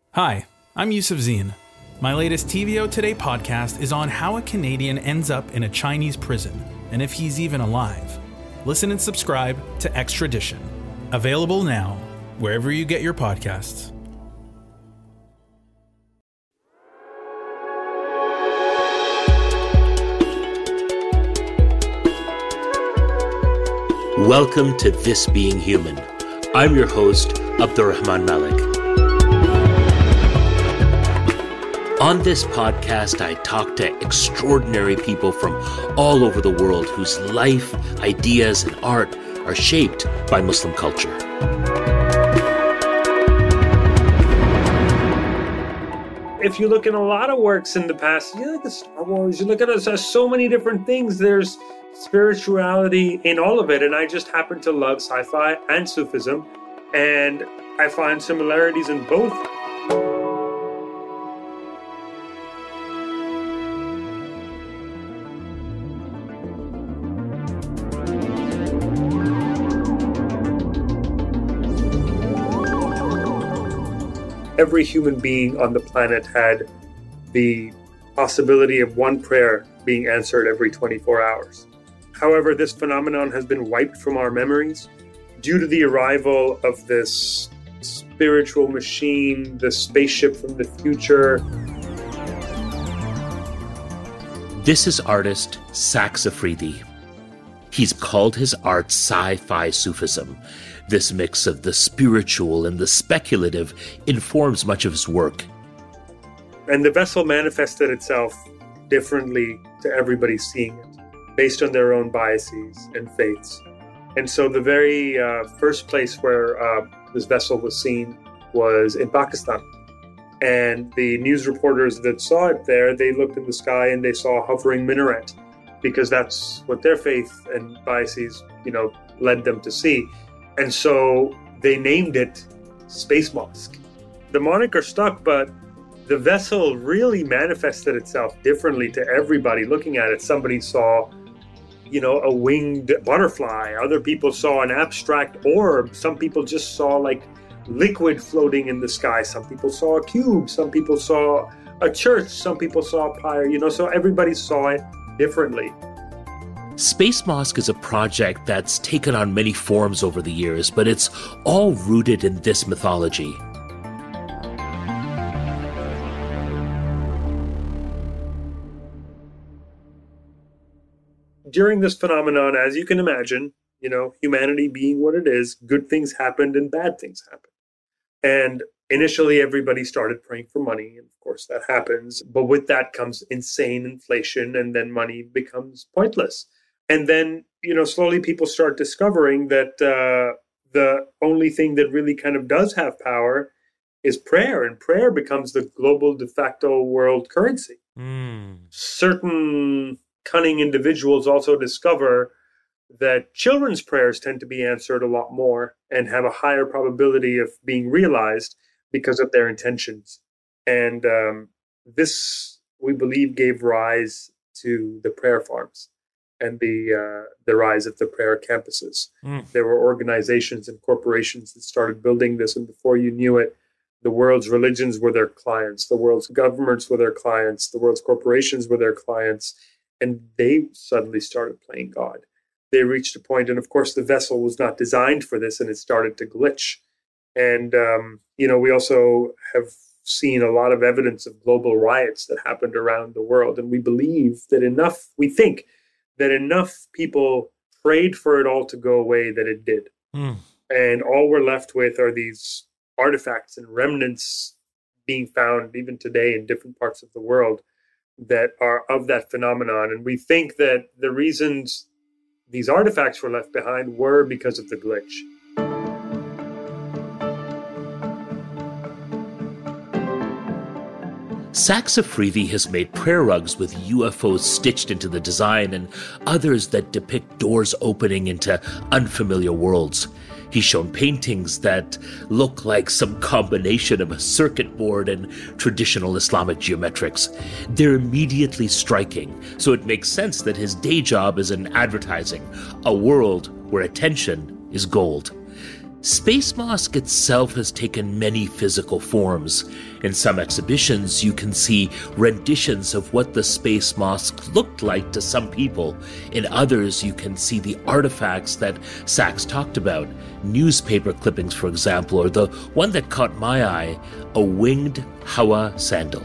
Hi, I'm Yusuf Zine. My latest TVO Today podcast is on how a Canadian ends up in a Chinese prison and if he's even alive. Listen and subscribe to Extradition. Available now, wherever you get your podcasts. Welcome to This Being Human. I'm your host, Abdurrahman Malik. On this podcast, I talk to extraordinary people from all over the world whose life, ideas, and art are shaped by Muslim culture. If you look at a lot of works in the past, you look at Star Wars, you look at so many different things, there's spirituality in all of it. And I just happen to love sci-fi and Sufism, and I find similarities in both. Every human being on the planet had the possibility of one prayer being answered every 24 hours. However, this phenomenon has been wiped from our memories due to the arrival of this spiritual machine, the spaceship from the future. This is artist Saks Afridi. He's called his art sci-fi Sufism. This mix of the spiritual and the speculative informs much of his work. And the vessel manifested itself differently to everybody seeing it, based on their own biases and faiths. And so the very first place where this vessel was seen was in Pakistan. And the news reporters that saw it there, they looked in the sky and they saw a hovering minaret, because that's what their faith and biases, led them to see. And so they named it Space Mosque. The moniker stuck, but the vessel really manifested itself differently to everybody looking at it. Somebody saw, a winged butterfly. Other people saw an abstract orb. Some people just saw like liquid floating in the sky. Some people saw a cube. Some people saw a church. Some people saw a pyre, so everybody saw it differently. Space Mosque is a project that's taken on many forms over the years, but it's all rooted in this mythology. During this phenomenon, as you can imagine, humanity being what it is, good things happened and bad things happened. And initially, everybody started praying for money. And of course, that happens. But with that comes insane inflation, and then money becomes pointless. And then, slowly people start discovering that the only thing that really kind of does have power is prayer. And prayer becomes the global de facto world currency. Certain cunning individuals also discover that children's prayers tend to be answered a lot more and have a higher probability of being realized because of their intentions. And this, we believe, gave rise to the prayer farms and the rise of the prayer campuses. There were organizations and corporations that started building this, and before you knew it, the world's religions were their clients, the world's governments were their clients, the world's corporations were their clients, and they suddenly started playing God. They reached a point, and of course the vessel was not designed for this, and it started to glitch. And, we also have seen a lot of evidence of global riots that happened around the world, and we think that enough people prayed for it all to go away that it did. And all we're left with are these artifacts and remnants being found even today in different parts of the world that are of that phenomenon. And we think that the reasons these artifacts were left behind were because of the glitch. Saks Afridi has made prayer rugs with UFOs stitched into the design and others that depict doors opening into unfamiliar worlds. He's shown paintings that look like some combination of a circuit board and traditional Islamic geometrics. They're immediately striking, so it makes sense that his day job is in advertising, a world where attention is gold. Space Mosque itself has taken many physical forms. In some exhibitions, you can see renditions of what the Space Mosque looked like to some people. In others, you can see the artifacts that Sachs talked about. Newspaper clippings, for example, or the one that caught my eye, a winged Hawa sandal.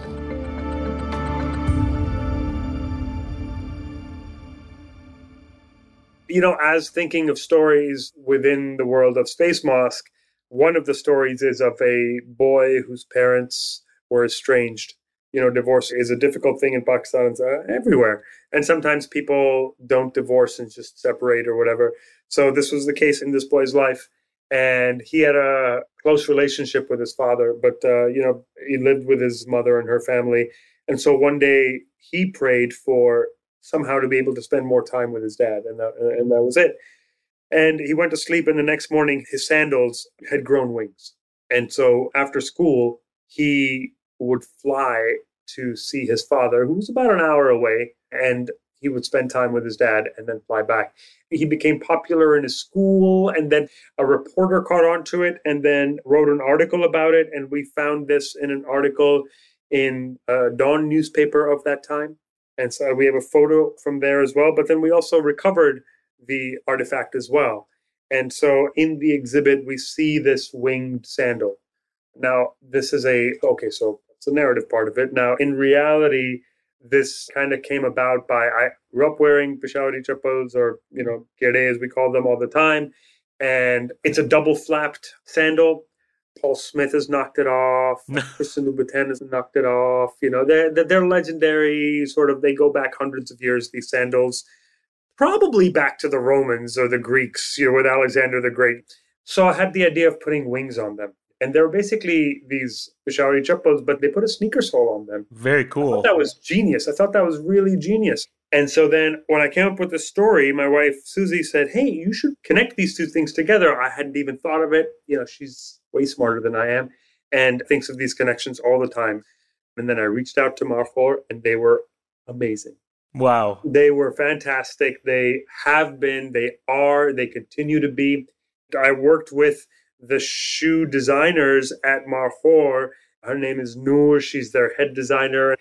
As thinking of stories within the world of Space Mosque, one of the stories is of a boy whose parents were estranged. Divorce is a difficult thing in Pakistan. It's everywhere. And sometimes people don't divorce and just separate or whatever. So this was the case in this boy's life. And he had a close relationship with his father, but, he lived with his mother and her family. And so one day he prayed for somehow to be able to spend more time with his dad. And that was it. And he went to sleep, and the next morning his sandals had grown wings. And so after school, he would fly to see his father, who was about an hour away, and he would spend time with his dad and then fly back. He became popular in his school, and then a reporter caught on to it and then wrote an article about it. And we found this in an article in Dawn newspaper of that time. And so we have a photo from there as well. But then we also recovered the artifact as well. And so in the exhibit, we see this winged sandal. Now, this is so it's a narrative part of it. Now, in reality, this kind of came about I grew up wearing Peshawari chappals, or, kede as we call them, all the time. And it's a double flapped sandal. Paul Smith has knocked it off. Christian Louboutin has knocked it off. They're legendary. They go back hundreds of years, these sandals, probably back to the Romans or the Greeks, with Alexander the Great. So I had the idea of putting wings on them. And they're basically these Peshawari chappals, but they put a sneaker sole on them. Very cool. I thought that was genius. I thought that was really genius. And so then when I came up with the story, my wife, Susie, said, hey, you should connect these two things together. I hadn't even thought of it. She's way smarter than I am and thinks of these connections all the time. And then I reached out to Markhor, and they were amazing. Wow. They were fantastic. They have been, they are, they continue to be. I worked with the shoe designers at Markhor. Her name is Noor. She's their head designer.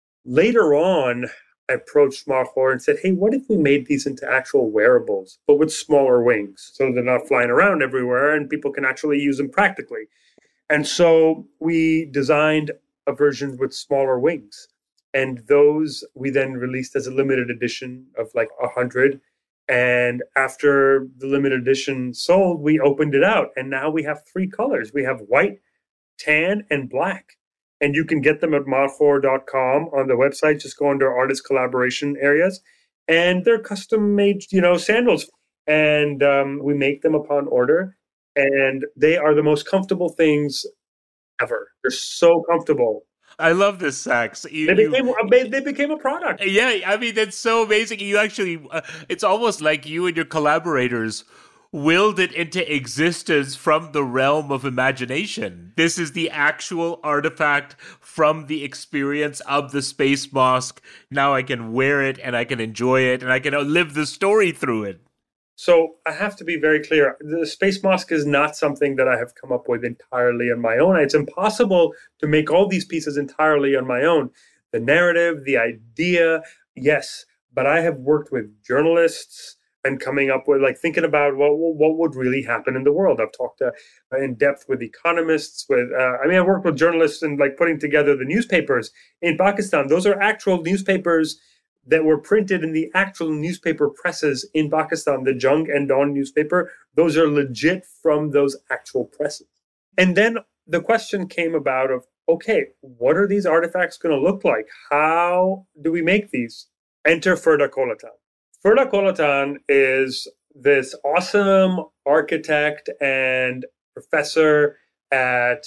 Later on, I approached Markhor and said, hey, what if we made these into actual wearables, but with smaller wings, so they're not flying around everywhere and people can actually use them practically? And so we designed a version with smaller wings. And those we then released as a limited edition of 100. And after the limited edition sold, we opened it out. And now we have 3 colors. We have white, tan, and black. And you can get them at markhor.com on the website. Just go under artist collaboration areas. And they're custom made, sandals. And we make them upon order. And they are the most comfortable things ever. They're so comfortable. I love this, Sachs. They became a product. Yeah, that's so amazing. You actually, it's almost like you and your collaborators willed it into existence from the realm of imagination. This is the actual artifact from the experience of the Space Mosque. Now I can wear it and I can enjoy it and I can live the story through it. So I have to be very clear. The Space Mosque is not something that I have come up with entirely on my own. It's impossible to make all these pieces entirely on my own. The narrative, the idea, yes. But I have worked with journalists and coming up with, thinking about what would really happen in the world. I've talked in depth with economists. I've worked with journalists and putting together the newspapers in Pakistan. Those are actual newspapers that were printed in the actual newspaper presses in Pakistan, the Jung and Dawn newspaper. Those are legit from those actual presses. And then the question came about of, okay, what are these artifacts going to look like? How do we make these? Enter Ferda Kolatan. Ferda Kolatan is this awesome architect and professor at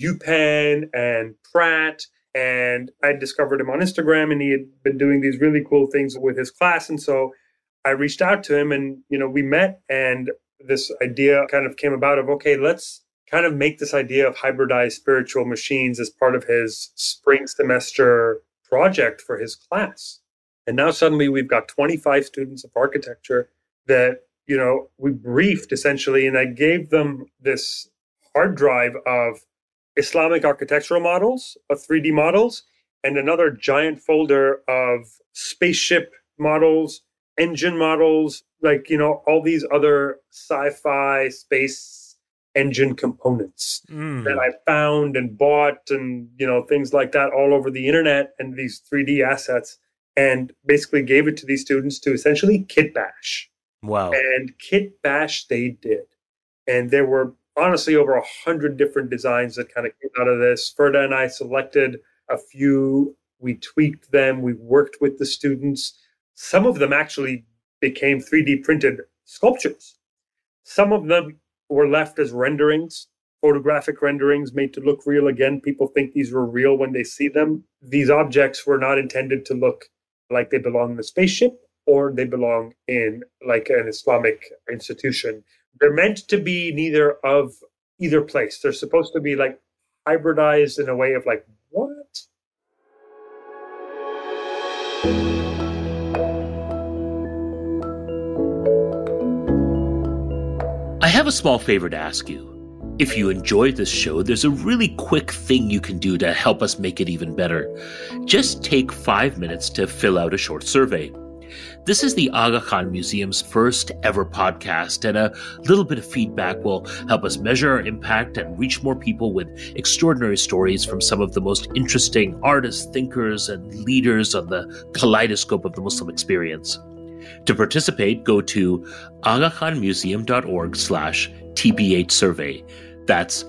UPenn and Pratt. And I discovered him on Instagram, and he had been doing these really cool things with his class. And so I reached out to him, and, we met, and this idea kind of came about of, okay, let's kind of make this idea of hybridized spiritual machines as part of his spring semester project for his class. And now suddenly we've got 25 students of architecture that, we briefed essentially, and I gave them this hard drive of Islamic architectural models, of 3D models, and another giant folder of spaceship models, engine models, all these other sci-fi space engine components that I found and bought and, things like that all over the internet, and these 3D assets, and basically gave it to these students to essentially kit bash. Wow. And kit bash they did. And there were honestly over 100 different designs that kind of came out of this. Ferda and I selected a few, we tweaked them, we worked with the students. Some of them actually became 3D printed sculptures. Some of them were left as renderings, photographic renderings made to look real again. People think these were real when they see them. These objects were not intended to look like they belong in a spaceship or they belong in like an Islamic institution. They're meant to be neither of either place. They're supposed to be like hybridized in a way of like, what? I have a small favor to ask you. If you enjoyed this show, there's a really quick thing you can do to help us make it even better. Just take 5 minutes to fill out a short survey. This is the Aga Khan Museum's first ever podcast, and a little bit of feedback will help us measure our impact and reach more people with extraordinary stories from some of the most interesting artists, thinkers, and leaders on the kaleidoscope of the Muslim experience. To participate, go to agakhanmuseum.org/TBH survey. That's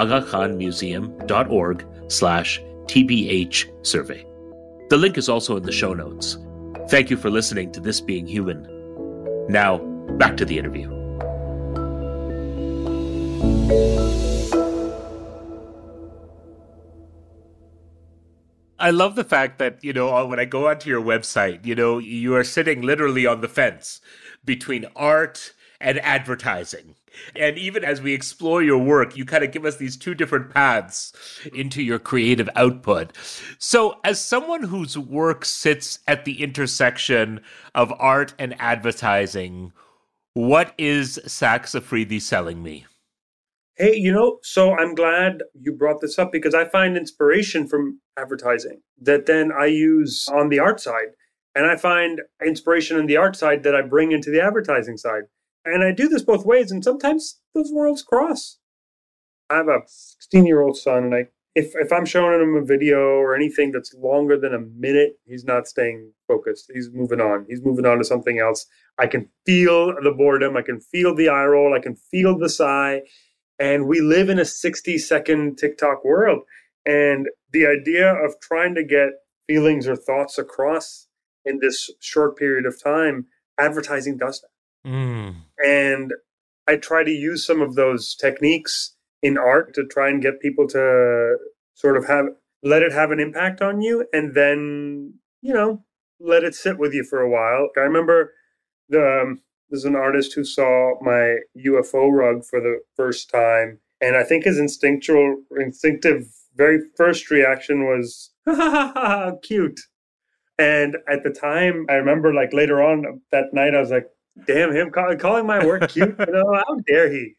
agakhanmuseum.org/TBH survey. The link is also in the show notes. Thank you for listening to This Being Human. Now, back to the interview. I love the fact that, when I go onto your website, you are sitting literally on the fence between art and advertising. And even as we explore your work, you kind of give us these two different paths into your creative output. So as someone whose work sits at the intersection of art and advertising, what is Saks Afridi selling me? Hey, so I'm glad you brought this up because I find inspiration from advertising that then I use on the art side. And I find inspiration on the art side that I bring into the advertising side. And I do this both ways, and sometimes those worlds cross. I have a 16-year-old son, and if I'm showing him a video or anything that's longer than a minute, he's not staying focused. He's moving on. He's moving on to something else. I can feel the boredom. I can feel the eye roll. I can feel the sigh. And we live in a 60-second TikTok world. And the idea of trying to get feelings or thoughts across in this short period of time, advertising does that. And I try to use some of those techniques in art to try and get people to sort of let it have an impact on you, and then, let it sit with you for a while. I remember there's an artist who saw my UFO rug for the first time, and I think his instinctive very first reaction was, ha ha ha, cute. And at the time, I remember later on that night, I was like, damn, him calling my work cute, how dare he?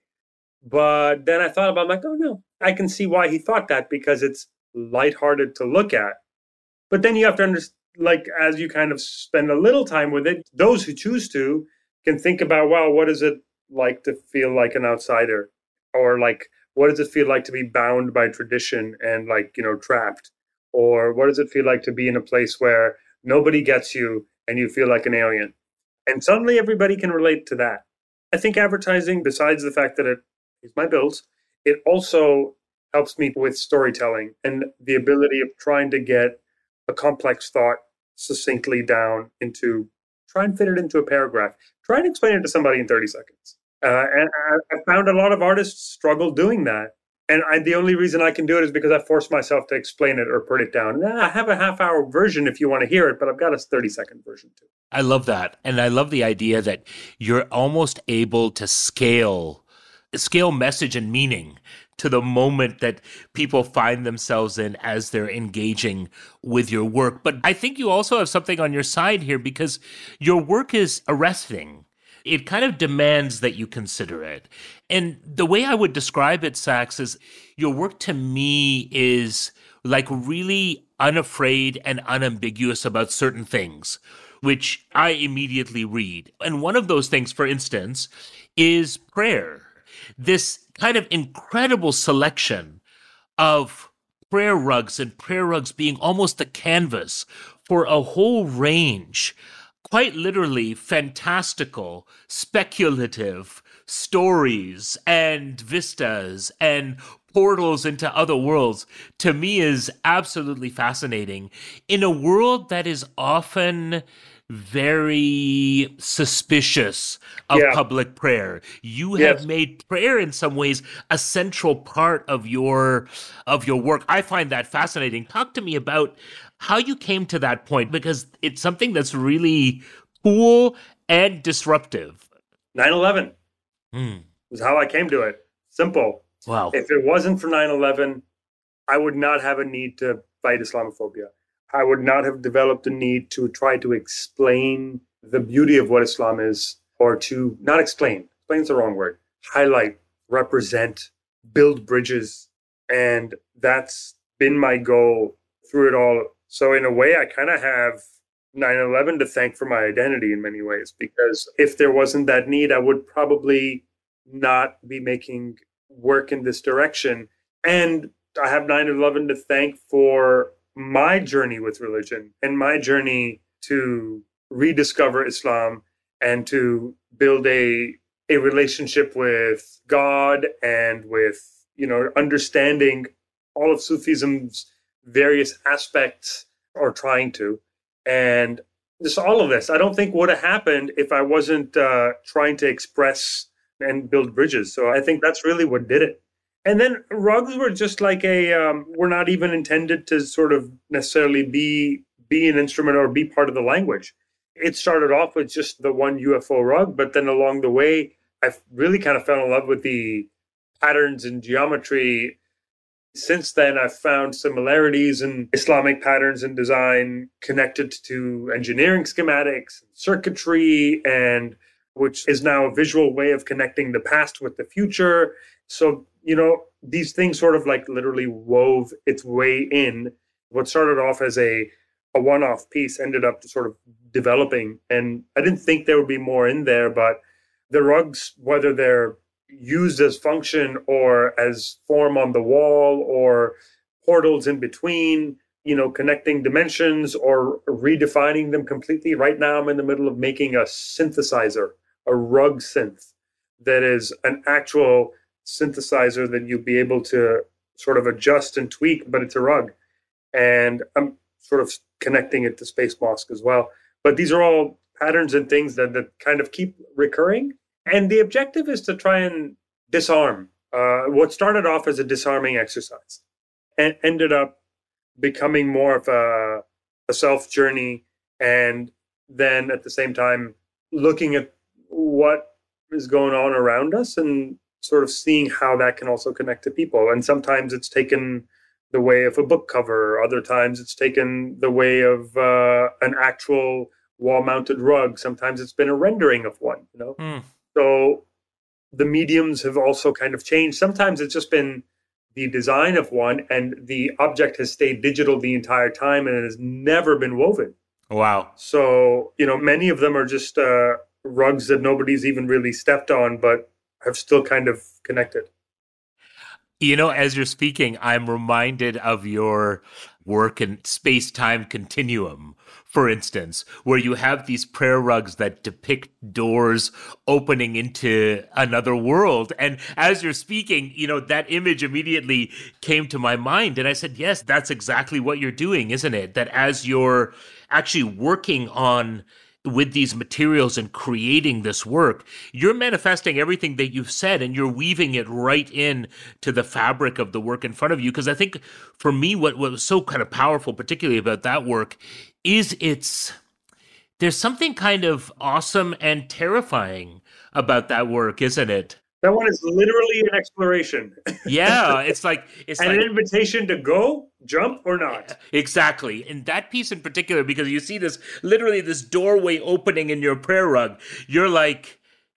But then I thought about it, I'm like, oh no, I can see why he thought that because it's lighthearted to look at. But then you have to understand, as you kind of spend a little time with it, those who choose to can think about, wow, what is it like to feel like an outsider? Or what does it feel like to be bound by tradition and trapped? Or what does it feel like to be in a place where nobody gets you and you feel like an alien? And suddenly everybody can relate to that. I think advertising, besides the fact that it pays my bills, it also helps me with storytelling and the ability of trying to get a complex thought succinctly down try and fit it into a paragraph. Try and explain it to somebody in 30 seconds. And I found a lot of artists struggle doing that. And the only reason I can do it is because I force myself to explain it or put it down. I have a half-hour version if you want to hear it, but I've got a 30-second version too. I love that. And I love the idea that you're almost able to scale message and meaning to the moment that people find themselves in as they're engaging with your work. But I think you also have something on your side here because your work is arresting. it kind of demands that you consider it. And the way I would describe it, Sax, is your work to me is like really unafraid and unambiguous about certain things, which I immediately read. And one of those things, for instance, is prayer. This kind of incredible selection of prayer rugs, and prayer rugs being almost the canvas for a whole range, quite literally fantastical, speculative stories and vistas and portals into other worlds, to me is absolutely fascinating in a world that is often very suspicious of public prayer. You have made prayer in some ways a central part of your work. I find that fascinating. Talk to me about how you came to that point, because it's something that's really cool and disruptive. 9/11 was how I came to it. Simple. Wow. If it wasn't for 9/11, I would not have a need to fight Islamophobia. I would not have developed a need to try to explain the beauty of what Islam is, or to not explain is the wrong word, highlight, represent, build bridges. And that's been my goal through it all. So in a way, I kind of have 9/11 to thank for my identity in many ways, because if there wasn't that need, I would probably not be making work in this direction. And I have 9/11 to thank for my journey with religion and my journey to rediscover Islam and to build a relationship with God and with, understanding all of Sufism's various aspects, or trying to. And just all of this, I don't think would have happened if I wasn't trying to express and build bridges. So I think that's really what did it. And then rugs were just like were not even intended to sort of necessarily be an instrument or be part of the language. It started off with just the one UFO rug, but then along the way, I really kind of fell in love with the patterns and geometry. Since then, I've found similarities in Islamic patterns and design connected to engineering schematics, circuitry, and which is now a visual way of connecting the past with the future. So, these things sort of like literally wove its way in. What started off as a one-off piece ended up sort of developing. And I didn't think there would be more in there, but the rugs, whether they're used as function or as form on the wall or portals in between, connecting dimensions or redefining them completely. Right now, I'm in the middle of making a synthesizer, a rug synth that is an actual synthesizer that you'll be able to sort of adjust and tweak, but it's a rug. And I'm sort of connecting it to Space Mosque as well. But these are all patterns and things that kind of keep recurring. And the objective is to try and disarm what started off as a disarming exercise and ended up becoming more of a self journey. And then at the same time, looking at what is going on around us and sort of seeing how that can also connect to people. And sometimes it's taken the way of a book cover. Other times it's taken the way of an actual wall-mounted rug. Sometimes it's been a rendering of one, So the mediums have also kind of changed. Sometimes it's just been the design of one and the object has stayed digital the entire time and it has never been woven. Wow. So, many of them are just rugs that nobody's even really stepped on, but have still kind of connected. As you're speaking, I'm reminded of your work in Space-Time Continuum, for instance, where you have these prayer rugs that depict doors opening into another world. And as you're speaking, that image immediately came to my mind. And I said, yes, that's exactly what you're doing, isn't it? That as you're actually working on with these materials and creating this work, you're manifesting everything that you've said and you're weaving it right in to the fabric of the work in front of you. Because I think for me, what was so kind of powerful, particularly about that work, is there's something kind of awesome and terrifying about that work, isn't it? That one is literally an exploration. Yeah, it's like an invitation to go, jump, or not. Exactly. And that piece in particular, because you see this doorway opening in your prayer rug, you're like,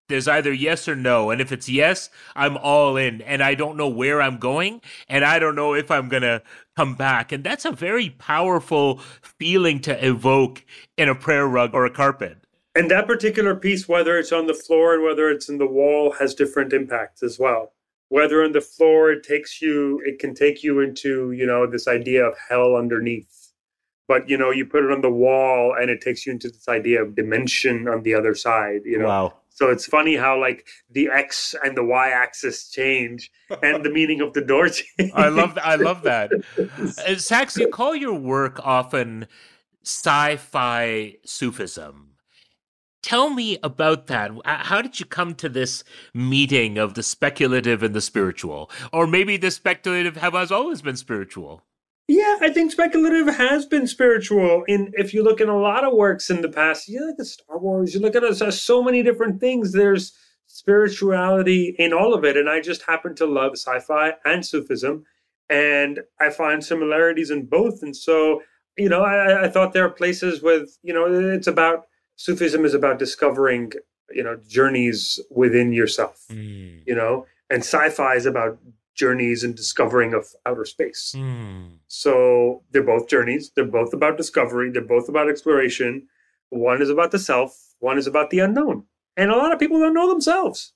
There's either yes or no. And if it's yes, I'm all in. And I don't know where I'm going. And I don't know if I'm going to come back. And that's a very powerful feeling to evoke in a prayer rug or a carpet. And that particular piece, whether it's on the floor and whether it's in the wall, has different impacts as well. Whether on the floor, it can take you into, this idea of hell underneath. But, you put it on the wall and it takes you into this idea of dimension on the other side, Wow. So it's funny how like the X and the Y axis change and the meaning of the door change. I love that. Sachs, you call your work often sci-fi Sufism. Tell me about that. How did you come to this meeting of the speculative and the spiritual? Or maybe the speculative has always been spiritual? Yeah, I think speculative has been spiritual. If you look in a lot of works in the past, you look at Star Wars, you look at so many different things, there's spirituality in all of it. And I just happen to love sci-fi and Sufism. And I find similarities in both. And so, I thought there are places with, Sufism is about discovering, journeys within yourself, and sci-fi is about journeys and discovering of outer space. So they're both journeys. They're both about discovery. They're both about exploration. One is about the self. One is about the unknown. And a lot of people don't know themselves.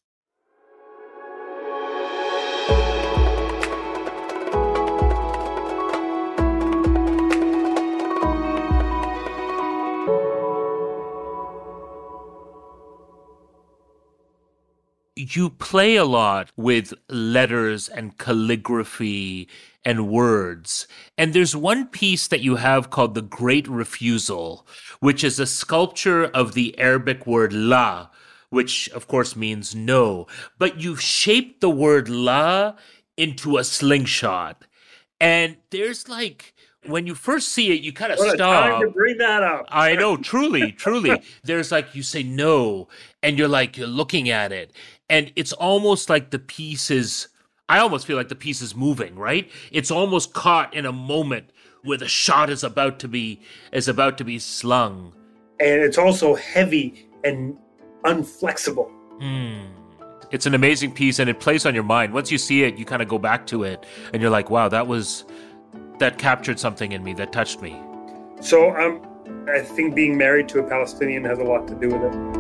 You play a lot with letters and calligraphy and words. And there's one piece that you have called The Great Refusal, which is a sculpture of the Arabic word la, which of course means no. But you've shaped the word la into a slingshot. And there's like, when you first see it, you kind of stop. Time to bring that up. I know, truly. There's like, you say no, and you're looking at it. And it's almost like the piece is, I almost feel like the piece is moving, right? It's almost caught in a moment where the shot is about to be slung. And it's also heavy and unflexible. It's an amazing piece, and it plays on your mind. Once you see it, you kind of go back to it, and you're like, wow, that captured something in me, that touched me. So I think being married to a Palestinian has a lot to do with it.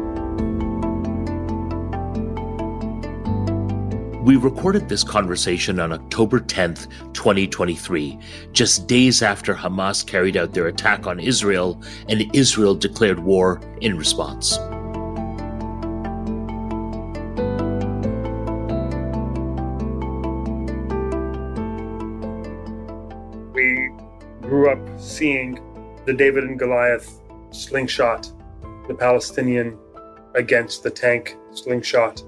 We recorded this conversation on October 10th, 2023, just days after Hamas carried out their attack on Israel and Israel declared war in response. We grew up seeing the David and Goliath slingshot, the Palestinian against the tank slingshot,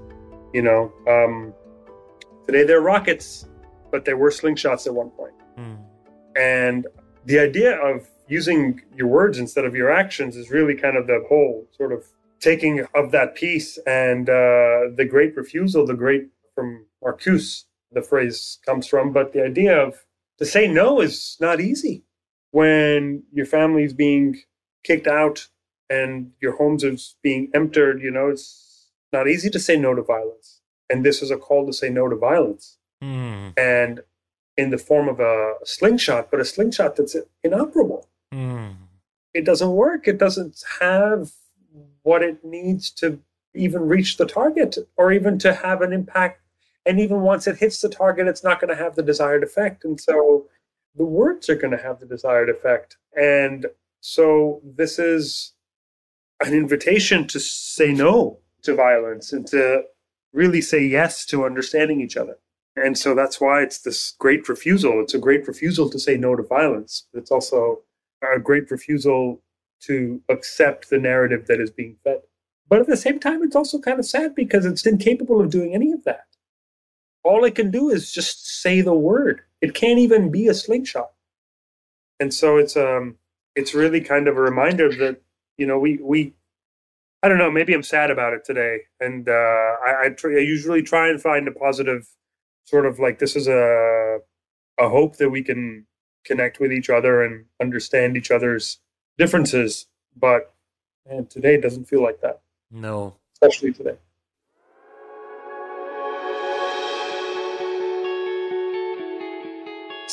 Today they're rockets, but they were slingshots at one point. And the idea of using your words instead of your actions is really kind of the whole sort of taking of that piece. And the great refusal, from Marcuse, the phrase comes from, but the idea of to say no is not easy when your family's being kicked out and your homes is being emptied. It's not easy to say no to violence. And this is a call to say no to violence. And in the form of a slingshot, but a slingshot that's inoperable. It doesn't work. It doesn't have what it needs to even reach the target or even to have an impact. And even once it hits the target, it's not going to have the desired effect. And so the words are going to have the desired effect. And so this is an invitation to say no to violence and to really say yes to understanding each other. And so that's why it's this great refusal. It's a great refusal to say no to violence. It's also a great refusal to accept the narrative that is being fed. But at the same time, it's also kind of sad because it's incapable of doing any of that. All it can do is just say the word. It can't even be a slingshot. And so it's really kind of a reminder that, we I don't know, maybe I'm sad about it today. And I usually try and find a positive sort of like this is a hope that we can connect with each other and understand each other's differences. But man, today doesn't feel like that. No. Especially today.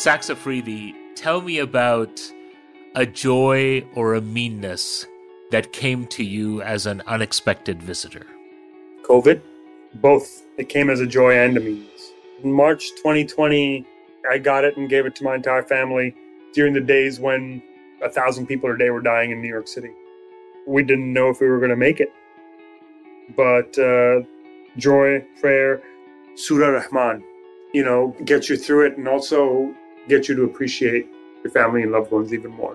Saxafridi, tell me about a joy or a meanness that came to you as an unexpected visitor. COVID, both. It came as a joy and a meanness. In March 2020, I got it and gave it to my entire family during the days when 1,000 people a day were dying in New York City. We didn't know if we were going to make it. But joy, prayer, Surah Rahman, gets you through it and also gets you to appreciate your family and loved ones even more.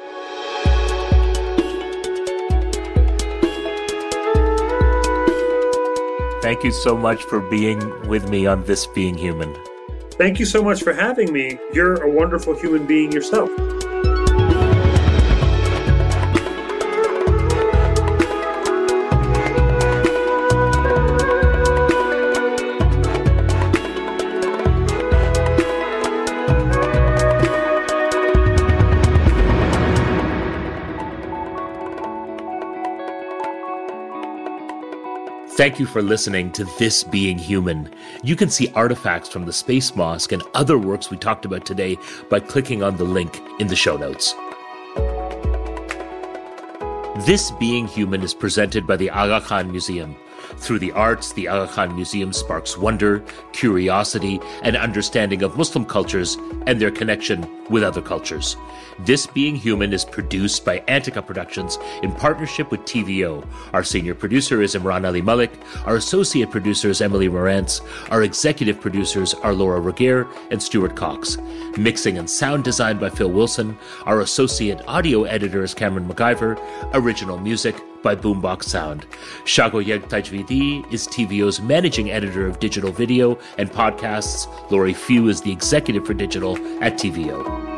Thank you so much for being with me on This Being Human. Thank you so much for having me. You're a wonderful human being yourself. Thank you for listening to This Being Human. You can see artifacts from the Space Mosque and other works we talked about today by clicking on the link in the show notes. This Being Human is presented by the Aga Khan Museum. Through the arts, the Aga Khan Museum sparks wonder, curiosity, and understanding of Muslim cultures and their connection with other cultures. This Being Human is produced by Antica Productions in partnership with TVO. Our senior producer is Imran Ali Malik. Our associate producer is Emily Morantz. Our executive producers are Laura Regier and Stuart Cox. Mixing and sound design by Phil Wilson. Our associate audio editor is Cameron MacGyver. Original music by Boombox Sound. Shagoyeg Tajvidi is TVO's managing editor of digital video and podcasts. Laurie Few is the executive for digital at TVO.